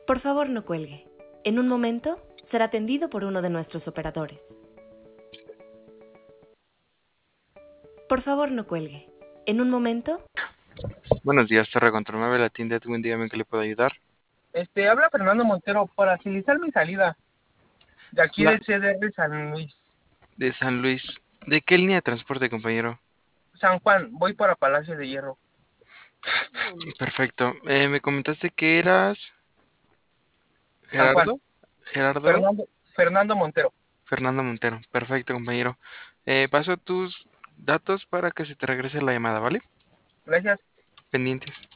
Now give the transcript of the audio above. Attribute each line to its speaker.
Speaker 1: Por favor, no cuelgue. En un momento será atendido por uno de nuestros operadores. Por favor, no cuelgue. En un momento...
Speaker 2: Buenos días, Torre Control 9, la tienda Edwin, dígame en qué le puedo ayudar.
Speaker 3: Habla Fernando Montero para agilizar mi salida de aquí
Speaker 2: La
Speaker 3: de CDR San Luis,
Speaker 2: de San Luis. ¿De qué línea de transporte, compañero?
Speaker 3: San Juan, voy para Palacio de Hierro.
Speaker 2: Perfecto. Me comentaste que eras
Speaker 3: San Juan,
Speaker 2: Gerardo. Gerardo
Speaker 3: Fernando Montero.
Speaker 2: Fernando Montero. Perfecto, compañero. Paso tus datos para que se te regrese la llamada, ¿vale?
Speaker 3: Gracias.
Speaker 2: Pendientes.